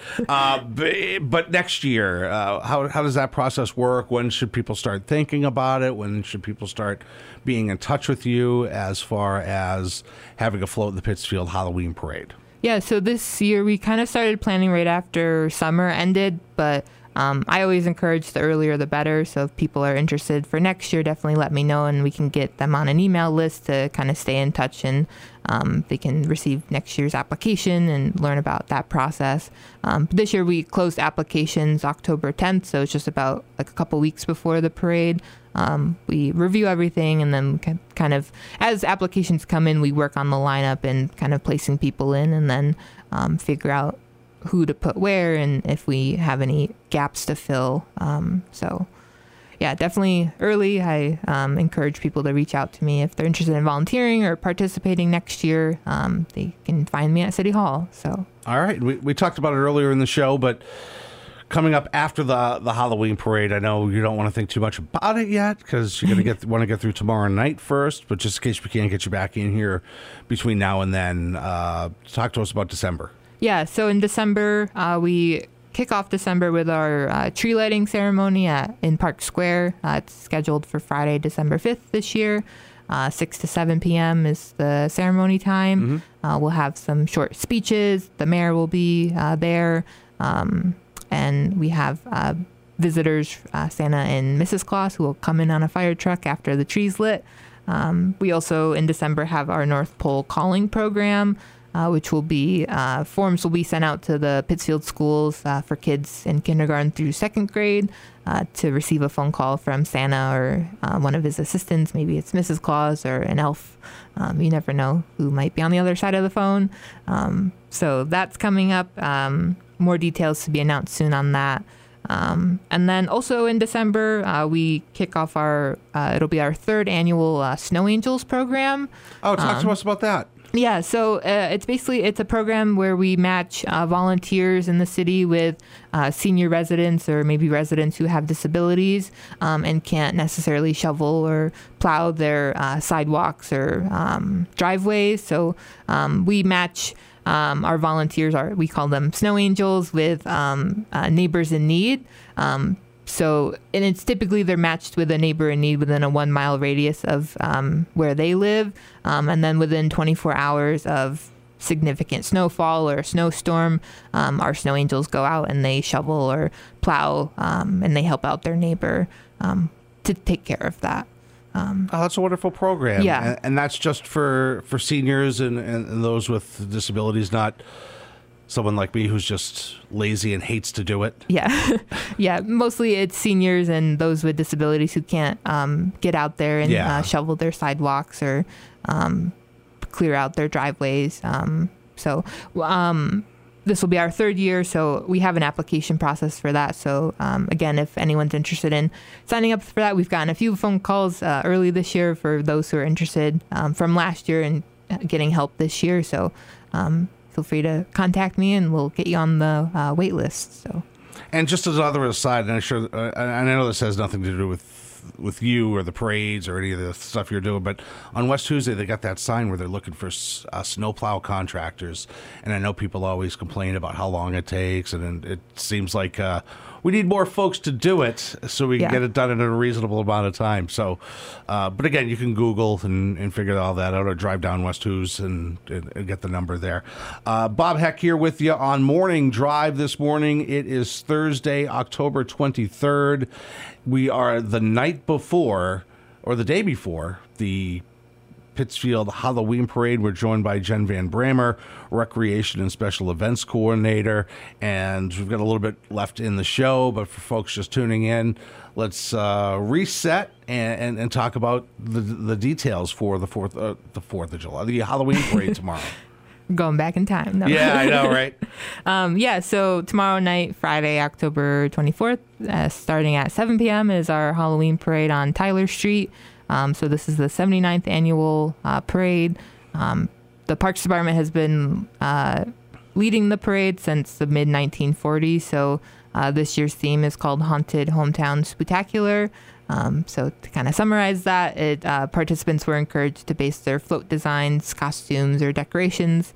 Okay. But next year, how does that process work? When should people start thinking about it? When should people start being in touch with you as far as having a float in the Pittsfield Halloween parade? Yeah, so this year we kind of started planning right after summer ended, but I always encourage the earlier the better. So if people are interested for next year, definitely let me know and we can get them on an email list to kind of stay in touch, and they can receive next year's application and learn about that process. This year we closed applications October 10th, so it's just about like a couple weeks before the parade. We review everything, and then kind of as applications come in, we work on the lineup and kind of placing people in, and then figure out who to put where and if we have any gaps to fill. So yeah, definitely early. I encourage people to reach out to me if they're interested in volunteering or participating next year. They can find me at City Hall. So all right, we talked about it earlier in the show, but coming up after the Halloween parade. I know you don't want to think too much about it yet because you're going to want to get through tomorrow night first. But just in case we can't get you back in here between now and then, talk to us about December. Yeah, so in December, we kick off December with our tree lighting ceremony in Park Square. It's scheduled for Friday, December 5th this year. 6 to 7 p.m. is the ceremony time. We'll have some short speeches. The mayor will be there. And we have visitors, Santa and Mrs. Claus, who will come in on a fire truck after the tree's lit. We also, in December, have our North Pole Calling program, which will be, forms will be sent out to the Pittsfield schools for kids in kindergarten through second grade to receive a phone call from Santa or one of his assistants. Maybe it's Mrs. Claus or an elf. You never know who might be on the other side of the phone. So that's coming up. More details to be announced soon on that. And then also in December, we kick off it'll be our third annual Snow Angels program. Oh, talk to us about that. Yeah, so it's a program where we match volunteers in the city with senior residents or maybe residents who have disabilities and can't necessarily shovel or plow their sidewalks or driveways. So we match our volunteers, we call them Snow Angels, with neighbors in need. So, and it's typically they're matched with a neighbor in need within a 1 mile radius of where they live. And then within 24 hours of significant snowfall or snowstorm, our Snow Angels go out and they shovel or plow and they help out their neighbor to take care of that. That's a wonderful program. Yeah. And that's just for seniors and those with disabilities, not someone like me who's just lazy and hates to do it. Yeah. Yeah. Mostly it's seniors and those with disabilities who can't get out there and shovel their sidewalks or clear out their driveways. This will be our third year, so we have an application process for that. So, again, if anyone's interested in signing up for that, we've gotten a few phone calls early this year for those who are interested from last year and getting help this year. So, feel free to contact me and we'll get you on the wait list. So, and just as another aside, and I know this has nothing to do with you or the parades or any of the stuff you're doing, but on West Tuesday they got that sign where they're looking for snowplow contractors, and I know people always complain about how long it takes, and it seems like we need more folks to do it so we can get it done in a reasonable amount of time. So, but again, you can Google and figure all that out, or drive down West Hughes and get the number there. Bob Heck here with you on Morning Drive this morning. It is Thursday, October 23rd. We are the night before, or the day before, the Pittsfield Halloween Parade. We're joined by Jen Van Bramer, Recreation and Special Events Coordinator, and we've got a little bit left in the show, but for folks just tuning in, let's reset and talk about the details for the 4th of July, the Halloween Parade tomorrow. Going back in time. No. Yeah, I know, right? So tomorrow night, Friday, October 24th, starting at 7 p.m. is our Halloween Parade on Tyler Street. So this is the 79th annual parade. The Parks Department has been leading the parade since the mid-1940s. So this year's theme is called Haunted Hometown Spooktacular. So to kind of summarize that, participants were encouraged to base their float designs, costumes, or decorations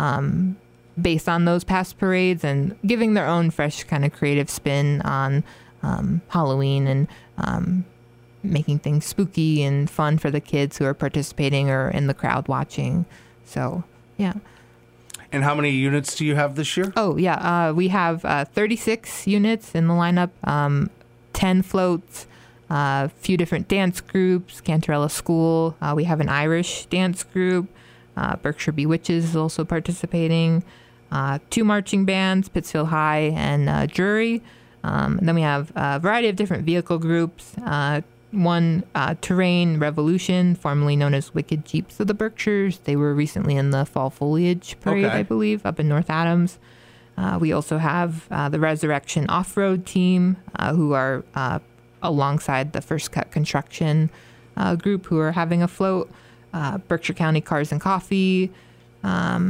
based on those past parades and giving their own fresh kind of creative spin on Halloween and making things spooky and fun for the kids who are participating or in the crowd watching. So, yeah. And how many units do you have this year? Oh, yeah. We have 36 units in the lineup, 10 floats, a few different dance groups, Cantarella School. We have an Irish dance group. Berkshire Bewitches is also participating. 2 marching bands, Pittsfield High and Drury. And then we have a variety of different vehicle groups. One, Terrain Revolution, formerly known as Wicked Jeeps of the Berkshires. They were recently in the Fall Foliage Parade, I believe, up in North Adams. We also have the Resurrection Off-Road Team, who are alongside the First Cut Construction group, who are having a float. Berkshire County Cars and Coffee. And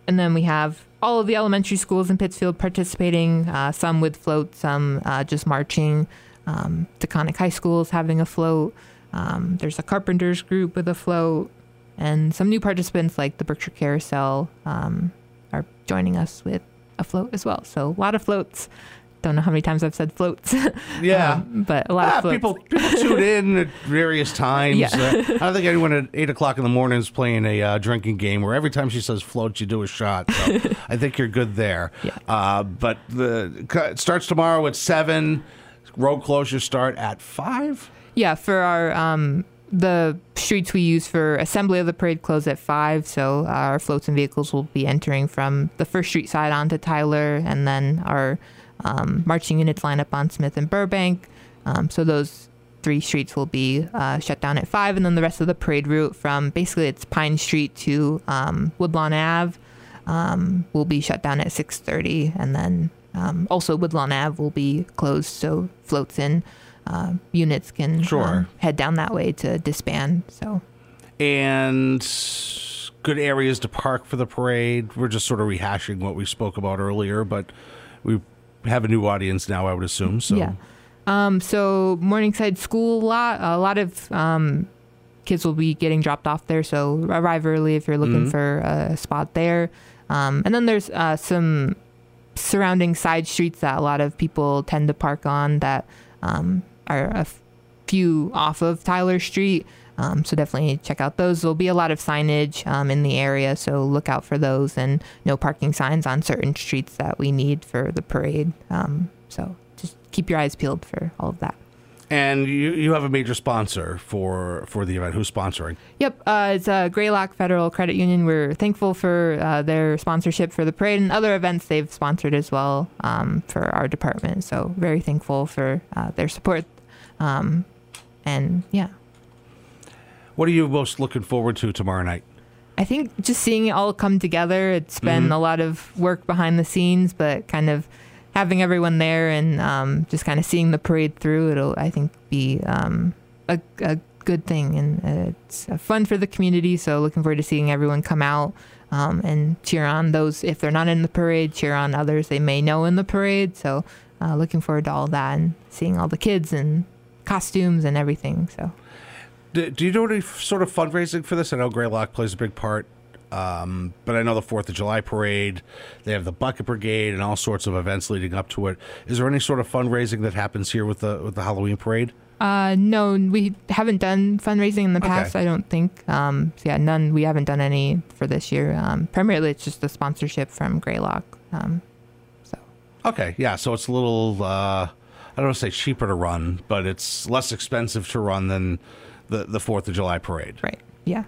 And then we have all of the elementary schools in Pittsfield participating, some with floats, some just marching. Taconic High School is having a float. There's a carpenters group with a float. And some new participants like the Berkshire Carousel are joining us with a float as well. So a lot of floats. Don't know how many times I've said floats. Yeah. But a lot of floats. People tune in at various times. Yeah. I don't think anyone at 8 o'clock in the morning is playing a drinking game where every time she says float, you do a shot. So I think you're good there. Yeah. But it starts tomorrow at 7. Road closures start at 5? Yeah, for our the streets we use for assembly of the parade close at 5. So our floats and vehicles will be entering from the First Street side onto Tyler, and then our marching units line up on Smith and Burbank. So those 3 streets will be shut down at 5, and then the rest of the parade route from basically it's Pine Street to Woodlawn Ave will be shut down at 6:30, and then also Woodlawn Ave will be closed, so floats and units can head down that way to disband. So, and good areas to park for the parade. We're just sort of rehashing what we spoke about earlier, but we have a new audience now, I would assume. So yeah. So Morningside School lot, a lot of kids will be getting dropped off there. So arrive early if you're looking for a spot there. And then there's some surrounding side streets that a lot of people tend to park on that are a few off of Tyler Street. So definitely check out those. There'll be a lot of signage in the area, so look out for those, and no parking signs on certain streets that we need for the parade. So just keep your eyes peeled for all of that. And you have a major sponsor for the event. Who's sponsoring? Yep, it's Greylock Federal Credit Union. We're thankful for their sponsorship for the parade and other events they've sponsored as well for our department. So very thankful for their support. And yeah. What are you most looking forward to tomorrow night? I think just seeing it all come together. It's been a lot of work behind the scenes, but kind of having everyone there and just kind of seeing the parade through, it'll, I think, be a good thing. And it's fun for the community, so looking forward to seeing everyone come out and cheer on those, if they're not in the parade, cheer on others they may know in the parade. So looking forward to all that and seeing all the kids and costumes and everything. So. Do you do any sort of fundraising for this? I know Greylock plays a big part, but I know the 4th of July parade, they have the Bucket Brigade and all sorts of events leading up to it. Is there any sort of fundraising that happens here with the Halloween parade? No, we haven't done fundraising in the past, I don't think. So yeah, none. We haven't done any for this year. Primarily, it's just the sponsorship from Greylock. Okay, yeah, so it's a little, I don't want to say cheaper to run, but it's less expensive to run than the 4th of July parade. Right, yeah.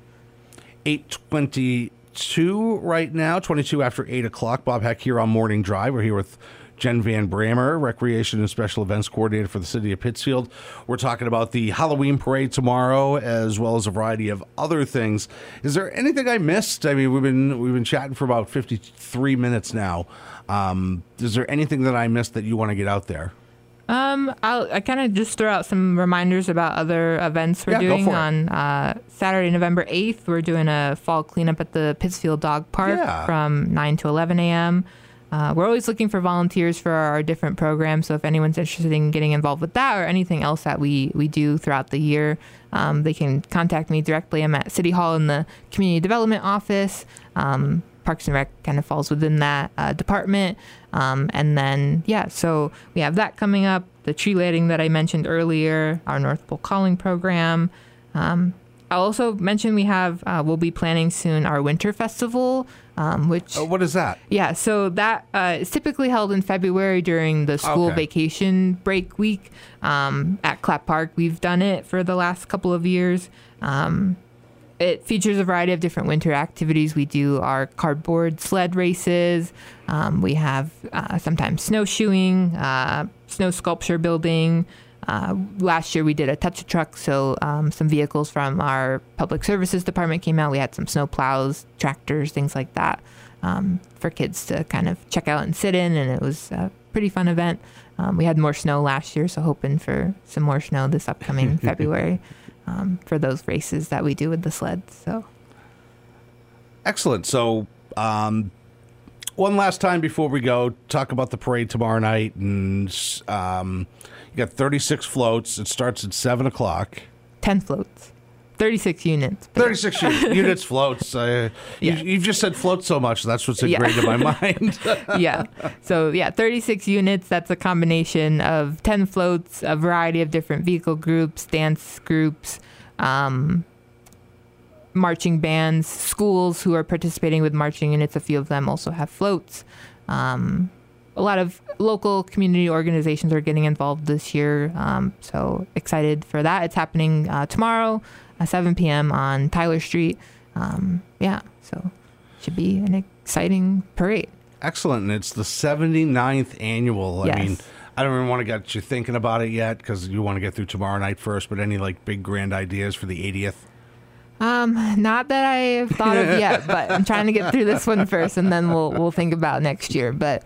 8:22 right now, 22 after 8 o'clock. Bob Heck here on Morning Drive. We're here with Jen Van Bramer, Recreation and Special Events Coordinator for the City of Pittsfield. We're talking about the Halloween parade tomorrow, as well as a variety of other things. Is there anything I missed? I mean, we've been chatting for about 53 minutes now. Is there anything that I missed that you want to get out there? I kind of just throw out some reminders about other events we're doing on Saturday, November 8th. We're doing a fall cleanup at the Pittsfield Dog Park from 9 to 11 a.m. We're always looking for volunteers for our different programs. So if anyone's interested in getting involved with that or anything else that we do throughout the year, they can contact me directly. I'm at City Hall in the Community Development Office. Parks and Rec kind of falls within that department. And then, so we have that coming up, the tree lighting that I mentioned earlier, our North Pole Calling program. I'll also mention we have, we'll be planning soon our Winter Festival, which... what is that? Yeah, so that is typically held in February during the school vacation break week at Clapp Park. We've done it for the last couple of years. It features a variety of different winter activities. We do our cardboard sled races. We have sometimes snowshoeing, snow sculpture building. Last year we did a touch-a-truck, so some vehicles from our public services department came out. We had some snow plows, tractors, things like that for kids to kind of check out and sit in, and it was a pretty fun event. We had more snow last year, so hoping for some more snow this upcoming February. For those races that we do with the sleds. So excellent. So One last time before we go, talk about the parade tomorrow night. And you got 36 floats. It starts at 7 o'clock. 10 floats. 36 units. 36 units floats. You've just said floats so much. That's what's ingrained in my mind. Yeah. So, 36 units. That's a combination of 10 floats, a variety of different vehicle groups, dance groups, marching bands, schools who are participating with marching units. A few of them also have floats. A lot of local community organizations are getting involved this year. So excited for that. It's happening tomorrow at 7 p.m. on Tyler Street. So should be an exciting parade. Excellent. And it's the 79th annual. Yes. I mean, I don't even want to get you thinking about it yet because you want to get through tomorrow night first, but any big grand ideas for the 80th? Not that I've thought of yet, but I'm trying to get through this one first, and then we'll think about next year. But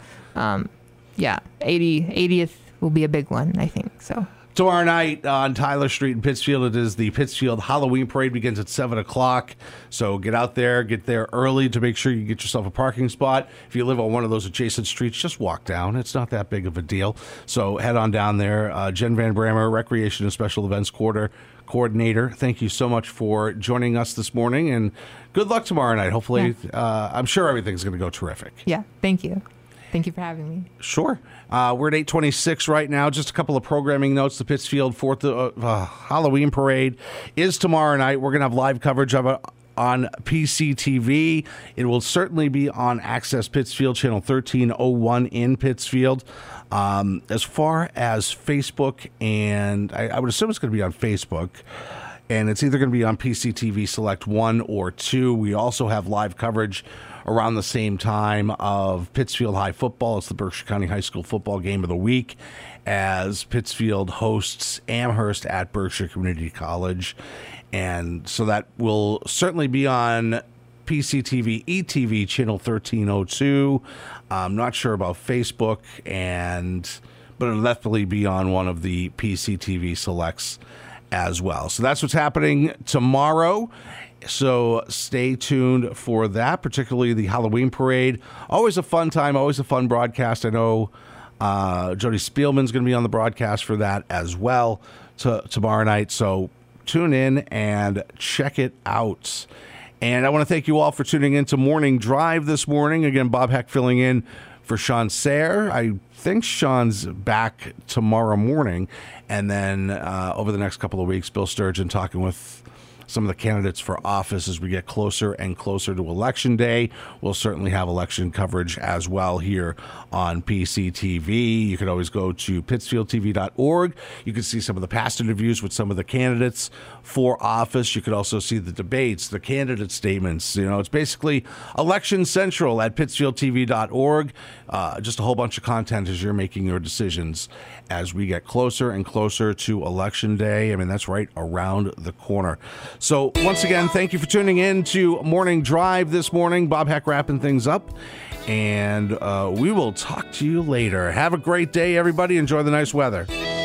80th will be a big one, I think. So tomorrow night on Tyler Street in Pittsfield, it is the Pittsfield Halloween Parade. Begins at 7 o'clock. So get out there, get there early to make sure you get yourself a parking spot. If you live on one of those adjacent streets, just walk down. It's not that big of a deal. So head on down there. Jen Van Brammer, Recreation and Special Events Coordinator, thank you so much for joining us this morning, and good luck tomorrow night. Hopefully, I'm sure everything's going to go terrific. Yeah, thank you. Thank you for having me. Sure. We're at 8:26 right now. Just a couple of programming notes. The Pittsfield Halloween Parade is tomorrow night. We're going to have live coverage of it on PCTV. It will certainly be on Access Pittsfield, channel 1301 in Pittsfield. As far as Facebook, and I would assume it's going to be on Facebook, and it's either going to be on PCTV Select 1 or 2. We also have live coverage around the same time of Pittsfield High football. It's the Berkshire County High School football game of the week as Pittsfield hosts Amherst at Berkshire Community College. And so that will certainly be on PCTV ETV channel 1302. I'm not sure about Facebook, but it'll definitely be on one of the PCTV selects as well. So that's what's happening tomorrow. So stay tuned for that, particularly the Halloween Parade. Always a fun time, always a fun broadcast. I know Jody Spielman's going to be on the broadcast for that as well tomorrow night. So tune in and check it out. And I want to thank you all for tuning in to Morning Drive this morning. Again, Bob Heck filling in for Sean Sayre. I think Sean's back tomorrow morning. And then over the next couple of weeks, Bill Sturgeon talking with some of the candidates for office as we get closer and closer to Election Day. We'll certainly have election coverage as well here on PCTV. You can always go to pittsfieldtv.org. You can see some of the past interviews with some of the candidates for office. You could also see the debates, the candidate statements. It's basically Election Central at pittsfieldtv.org. Just a whole bunch of content as you're making your decisions as we get closer and closer to Election Day. I mean, that's right around the corner. So once again, thank you for tuning in to Morning Drive this morning. Bob Heck wrapping things up, and we will talk to you later. Have a great day, everybody. Enjoy the nice weather.